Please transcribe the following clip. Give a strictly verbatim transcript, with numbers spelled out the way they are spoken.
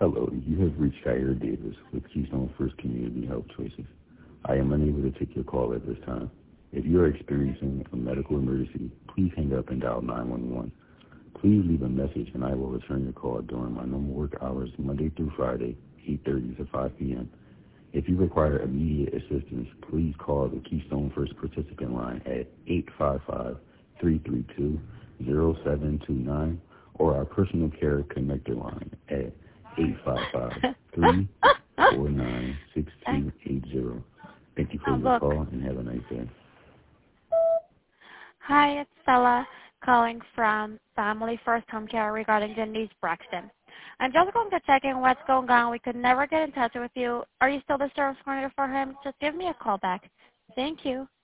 Hello, you have reached Jair Davis with Keystone First Community Health Choices. I am unable to take your call at this time. If you are experiencing a medical emergency, please hang up and dial nine one one. Please leave a message and I will return your call during my normal work hours Monday through Friday, eight thirty to five p.m. If you require immediate assistance, please call the Keystone First participant line at eight five five, three three two, zero seven two nine or our personal care connector line at eight five five, three four nine, six two eight zero. Thank you for Oh, your look. call and have a nice day. Hi, it's Stella calling from Family First Home Care regarding Denise Braxton. I'm just going to check in what's going on. We could never get in touch with you. Are you still the service coordinator for him? Just give me a call back. Thank you.